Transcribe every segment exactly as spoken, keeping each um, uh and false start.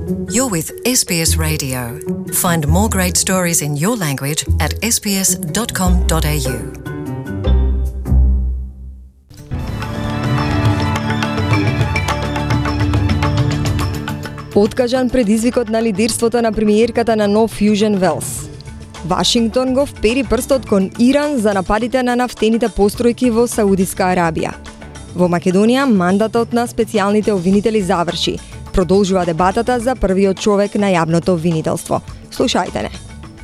You're with S B S Radio. Find more great stories in your language at s b s dot com dot a u. Откажан предизвикот на лидерството на премиерката на нов Южен Велс. Вашингтон го впери прстот кон Иран за нападите на нафтените постројки во Саудиска Арабија. Во Македонија мандатот на специјалните обвинители заврши. Продолжува дебатата за првиот човек на јавното обвинителство. Слушајте не.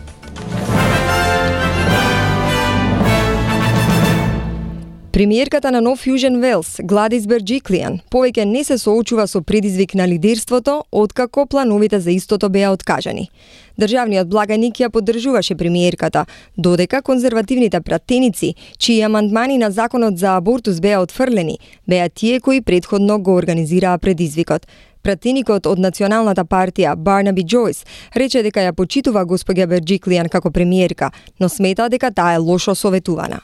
Премиерката на нов Южен Велс, Гладис Берџиклијан, повеќе не се соочува со предизвик на лидерството, откако плановите за истото беа откажани. Државниот благаник ја поддржуваше премиерката, додека конзервативните пратеници, чии амандмани на законот за абортус беа отфрлени, беа тие кои претходно го организираа предизвикот. Пратеникот од Националната партија Барнаби Џојс рече дека ја почитува госпоѓа Берџиклијан како премиерка, но смета дека таа е лошо советувана.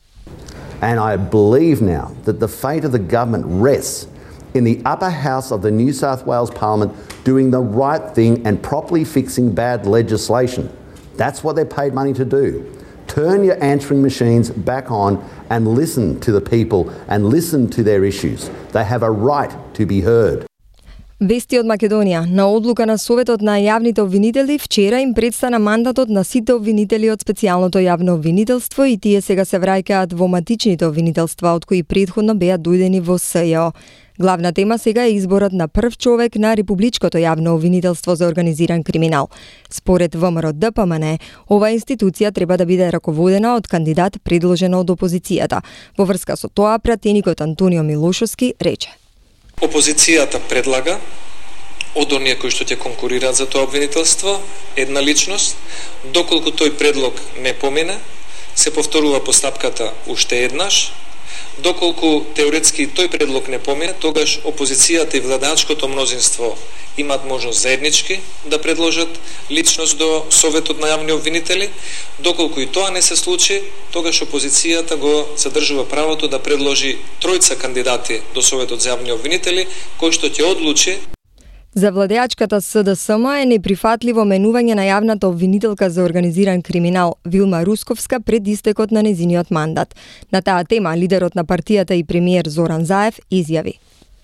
And I believe now that the fate of the government rests in the upper house of the New South Wales Parliament doing the right thing and properly fixing bad legislation. That's what they're paid money to do. Turn your answering machines back on and listen to the people and listen to their issues. They have a right to be heard. Вести од Македонија. На одлука на Советот на јавните обвинители, вчера им предстана мандатот на сите обвинители од специјалното јавно обвинителство и тие сега се враќаат во матичните обвинителства, од кои претходно беа дојдени во С Ј О. Главна тема сега е изборот на прв човек на Републичкото јавно обвинителство за организиран криминал. Според В М Р Д П М Н, оваа институција треба да биде раководена од кандидат предложен од опозицијата. Во врска со тоа, пратеникот Антонио Милошовски рече: Опозицијата предлага од оние кои што ќе конкурираат за тоа обвинителство една личност. Доколку тој предлог не помине, се повторува постапката уште еднаш. Доколку теоретски тој предлог не помине, тогаш опозицијата и владеачкото мнозинство имаат можност заеднички да предложат личност до Советот на јавни обвинители. Доколку и тоа не се случи, тогаш опозицијата го задржува правото да предложи тројца кандидати до Советот за јавни обвинители, кој што ќе одлучи. За владеачката С Д С М е неприфатливо менување на јавната обвинителка за организиран криминал Вилма Русковска пред истекот на незиниот мандат. На таа тема лидерот на партијата и премиер Зоран Заев изјави: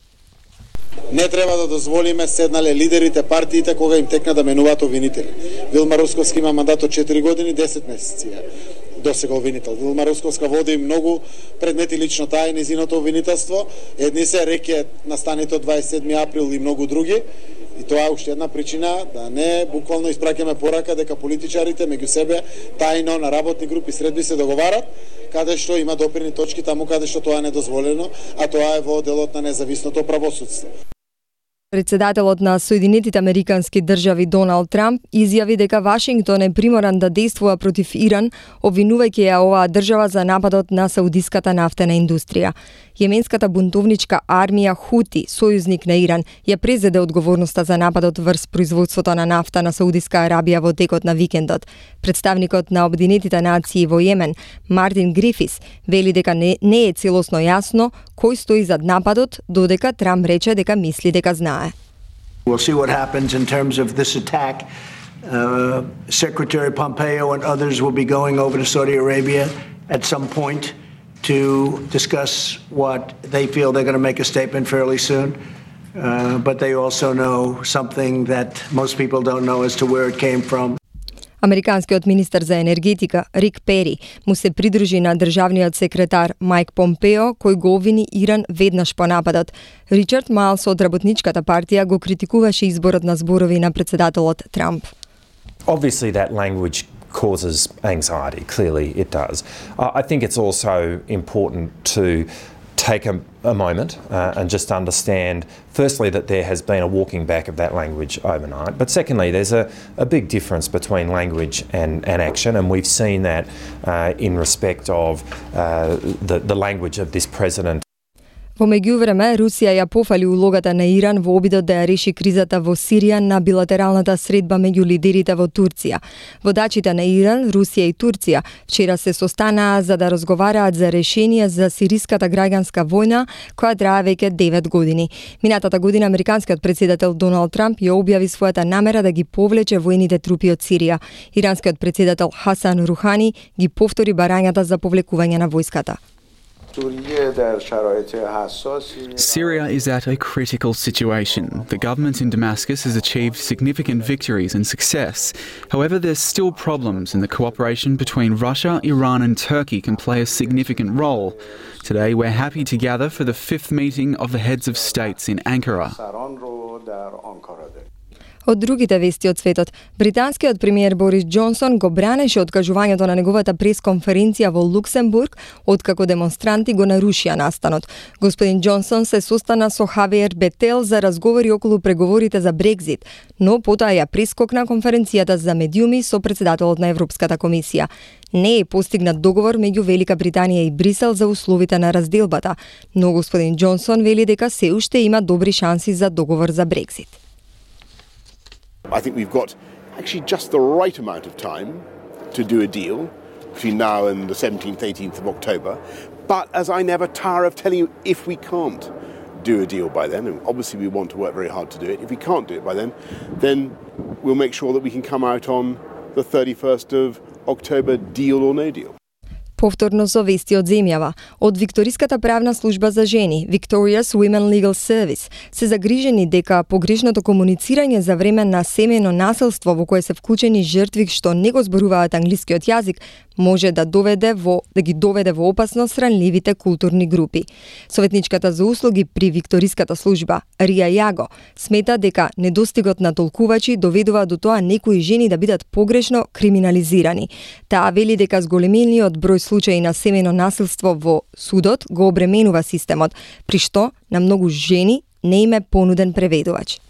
Не треба да дозволиме седнале лидерите партиите кога им текна да менуваат обвинители. Вилма Русковска има мандат од четири години и десет месеци до сега обвинител. Вилма Русковска води многу предмети, лично таа и незиното обвинителство. Едни се реке настаните од дваесет и седми април и многу други. И тоа е уште една причина да не буквално испраќаме порака дека политичарите меѓу себе тајно на работни групи средби се договарат, каде што има допирни точки таму каде што тоа е недозволено, а тоа е во делот на независното правосудство. Председателот на Соединетите Американски држави Доналд Трамп изјави дека Вашингтон е приморан да действува против Иран, обвинувајќи ја оваа држава за нападот на саудиската нафтена индустрија. Јеменската бунтовничка армија Хути, сојузник на Иран, ја презеде одговорноста за нападот врз производството на нафта на Саудиска Арабија во текот на викендот. Представникот на Обединетите нации во Јемен, Мартин Грифис, вели дека не, не е целосно јасно кој стои зад нападот, додека Трамп рече дека мисли дека знае. We'll see what happens in terms of this attack. Uh, Secretary Pompeo and others will be going over to Saudi Arabia at some point to discuss what they feel they're going to make a statement fairly soon. Uh, but they also know something that most people don't know as to where it came from. Американскиот министер за енергетика Рик Пери му се придружи на државниот секретар Мајк Помпео, кој го обвини Иран веднаш по нападот. Ричард Майлс од Работничката партија го критикуваше изборот на зборови на председателот Трамп. Obviously that language causes anxiety, clearly it does. Uh, I think it's also important to take a, a moment uh, and just understand, firstly, that there has been a walking back of that language overnight. But secondly, there's a, a big difference between language and, and action, and we've seen that uh, in respect of uh, the, the language of this president. Во меѓувреме, Русија ја пофали улогата на Иран во обидот да ја реши кризата во Сирија на билатералната средба меѓу лидерите во Турција. Водачите на Иран, Русија и Турција вчера се состанаа за да разговараат за решение за сириската граѓанска војна која трае веќе девет години. Минатата година американскиот претседател Доналд Трамп ја објави својата намера да ги повлече војните трупи од Сирија. Иранскиот претседател Хасан Рухани ги повтори барањата за повлекување на војската. Syria is at a critical situation. The government in Damascus has achieved significant victories and success. However, there's still problems, and the cooperation between Russia, Iran and Turkey can play a significant role. Today, we're happy to gather for the fifth meeting of the heads of states in Ankara. Од другите вести од светот, британскиот премиер Борис Џонсон го бранеше откажувањето на неговата пресконференција во Луксембург, откако демонстранти го нарушија настанот. Господин Џонсон се состана со Хавиер Бетел за разговори околу преговорите за Брекзит, но потоа ја прескокна конференцијата за медиуми со претседателот на Европската комисија. Не е постигнат договор меѓу Велика Британија и Брисел за условите на разделбата, но господин Џонсон вели дека се уште има добри шанси за договор за Брекзит. I think we've got actually just the right amount of time to do a deal between now and the seventeenth, eighteenth of October. But as I never tire of telling you, if we can't do a deal by then, and obviously we want to work very hard to do it, if we can't do it by then, then we'll make sure that we can come out on the thirty-first of October, deal or no deal. Повторно со вести од земјава. Од Викториската правна служба за жени, Victoria's Women Legal Service, се загрижени дека погрешното комуницирање за време на семејно насилство во кое се вклучени жртви што не го зборуваат англискиот јазик, може да доведе во да ги доведе во опасност ранливите културни групи. Советничката за услуги при Викториската служба, Рија Јаго, смета дека недостигот на толкувачи доведува до тоа некои жени да бидат погрешно криминализирани. Таа вели дека зголемениот број случаи на семејно насилство во судот го обременува системот, при што на многу жени не им е понуден преведувач.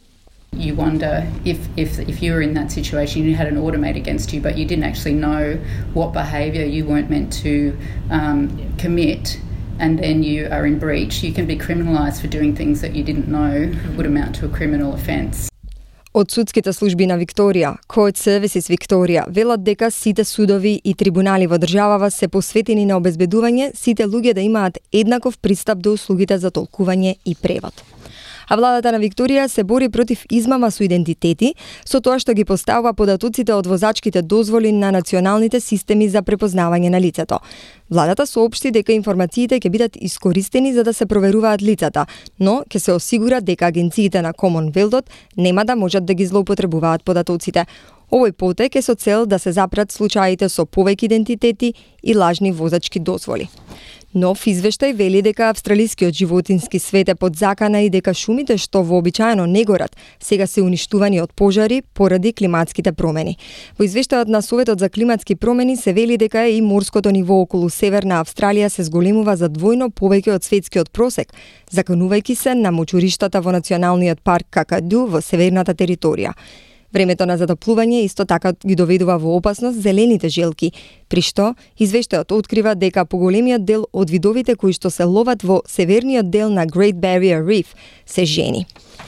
You wonder if, if if you were in that situation, you had an order made against you, but you didn't actually know what behaviour you weren't meant to um, commit, and then you are in breach, you can be criminalised for doing things that you didn't know would amount to a criminal offence. Од судските служби на Викторија, Court Services Викторија, велат дека сите судови и трибунали во државава се посветени на обезбедување сите луѓе да имаат еднаков пристап до услугите за толкување и превод. А владата на Викторија се бори против измама со идентитети, со тоа што ги поставува податоците од возачките дозволи на националните системи за препознавање на лицето. Владата соопшти дека информациите ќе бидат искористени за да се проверуваат лицата, но ќе се осигура дека агенциите на Комонвелтот нема да можат да ги злоупотребуваат податоците. Овој потек е со цел да се запрат случаите со повеќе идентитети и лажни возачки дозволи. Нов извештај вели дека австралискиот животински свет е под закана и дека шумите што вообичаено не горат, сега се уништувани од пожари поради климатските промени. Во извештајот на Советот за климатски промени се вели дека и морското ниво околу Северна Австралија се зголемува за двојно повеќе од светскиот просек, заканувајќи се на мочуриштата во националниот парк Какаду во северната територија. Времето на затоплување исто така ги доведува во опасност зелените желки, при што извештајот открива дека поголемиот дел од видовите кои што се ловат во северниот дел на Great Barrier Reef се жени.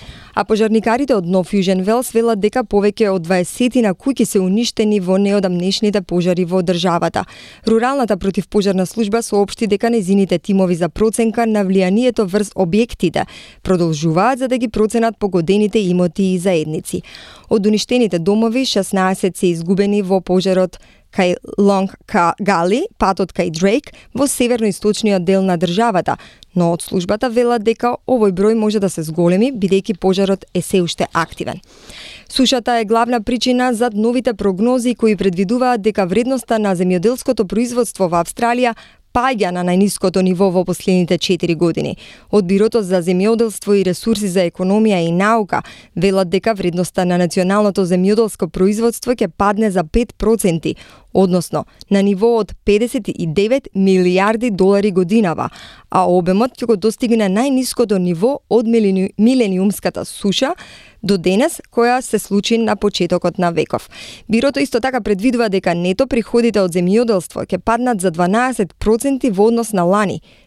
А пожарникарите од Нов Южен Велс велат дека повеќе од дваесет на куќи се уништени во неодамнешните пожари во државата. Руралната противпожарна служба соопшти дека незините тимови за проценка на влијанието врз објектите продолжуваат за да ги проценат погодените имоти и заедници. Од уништените домови, шеснаесет се изгубени во пожарот кај Лонг Гали, патот кај Дрейк, во северно-источниот дел на државата, но од службата велат дека овој број може да се зголеми, бидејќи пожарот е се уште активен. Сушата е главна причина за новите прогнози кои предвидуваат дека вредноста на земјоделското производство во Австралија паѓа на најниското ниво во последните четири години. Од Бирото за земјоделство и ресурси за економија и наука велат дека вредноста на националното земјоделско производство ќе падне за пет проценти, односно на ниво од педесет и девет милијарди долари годинава, а обемот ќе го достигне најниското ниво од милениумската суша до денес, која се случи на почетокот на веков. Бирото исто така предвидува дека нето приходите од земјоделство ќе паднат за дванаесет проценти во однос на лани,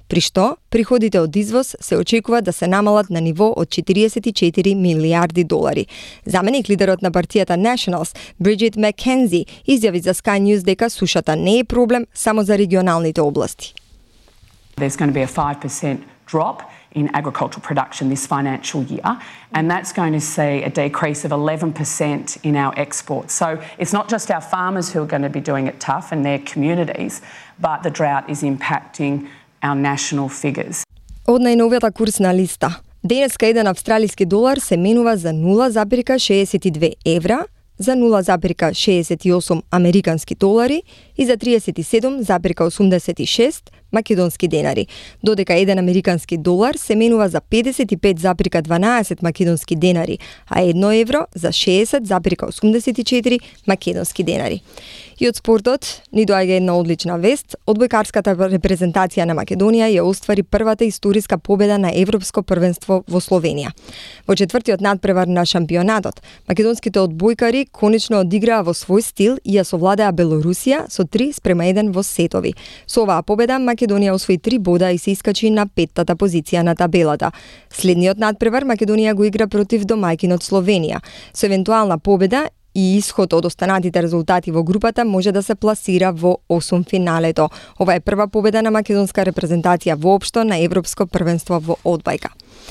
при што приходите од извоз се очекува да се намалат на ниво од четиридесет и четири милијарди долари. Заменик лидерот на партијата Nationals, Bridget McKenzie, изјави за Sky News дека сушата не е проблем само за регионалните области. There's going to be a five percent drop in agricultural production this financial year, and that's going to see a decrease of eleven percent in our exports. So it's not just our farmers who are going to be doing it tough and their communities, but the drought is impacting our national figures. Од најновијата курсна листа. Денеска еден австралиски долар се менува за нула запирка шеесет и две евра, за нула запирка шеесет и осум американски долари и за триесет и седум запирка осумдесет и шест македонски денари, додека еден американски долар се менува за педесет и пет запирка дванаесет македонски денари, а едно евро за шеесет запирка осумдесет и четири македонски денари. И од спортот ни доаѓа една одлична вест. Одбојкарската репрезентација на Македонија ја оствари првата историска победа на Европско првенство во Словенија. Во четвртиот надпревар на шампионатот, македонските одбојкари конечно одиграа во свој стил и ја совладаа Белорусија со три спрема еден во сетови. Со оваа победа Македонија освои три бода и се искачи на петтата позиција на табелата. Следниот надпревар Македонија го игра против домајкинот Словенија. Со евентуална победа и исход од останатите резултати во групата може да се пласира во осум финалето. Ова е прва победа на македонска репрезентација воопшто на Европско првенство во одбојка.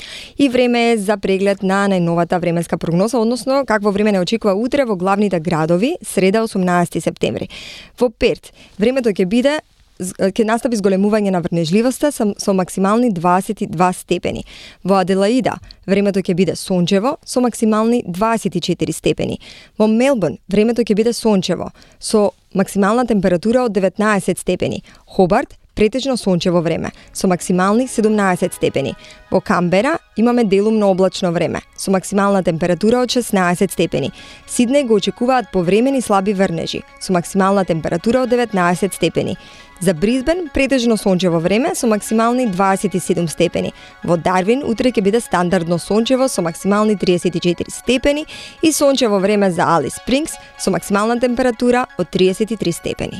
И време е за преглед на најновата временска прогноза, односно какво време не очекува утре во главните градови, среда осумнаесети септември. Во Перт, времето ќе биде ќе настапи зголемување на врнежливоста со, со максимални дваесет и два степени. Во Аделаида, времето ќе биде сончево со максимални дваесет и четири степени. Во Мелбурн, времето ќе биде сончево со максимална температура од деветнаесет степени. Хобарт, претежно сончево време со максимални седумнаесет степени. Во Камбера имаме делумно облачно време со максимална температура од шеснаесет степени. Сиднеј го очекуваат повремени слаби врнежи со максимална температура од деветнаесет степени. За Брисбен претежно сончево време со максимални дваесет и седум степени. Во Дарвин утре ќе биде стандардно сончево со максимални триесет и четири степени и сончево време за Алис Спрингс со максимална температура од триесет и три степени.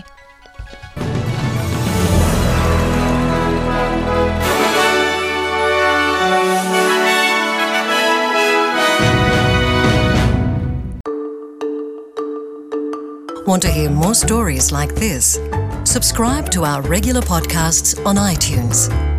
Want to hear more stories like this? Subscribe to our regular podcasts on iTunes.